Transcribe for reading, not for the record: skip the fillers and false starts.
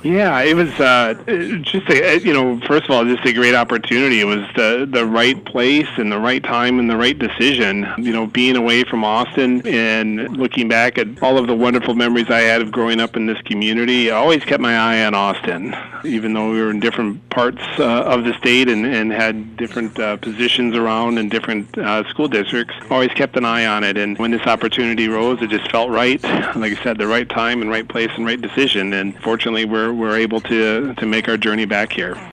Yeah, it was just first of all, just a great opportunity. It was the right place and the right time and the right decision. Being away from Austin and looking back at all of the wonderful memories I had of growing up in this community, I always kept my eye on Austin, even though we were in different parts of the state and had different positions around in different school districts. Always kept an eye on it, and when this opportunity rose, it just felt right. Like I said, the right time and right place and right decision. And fortunately, we're able to make our journey back here.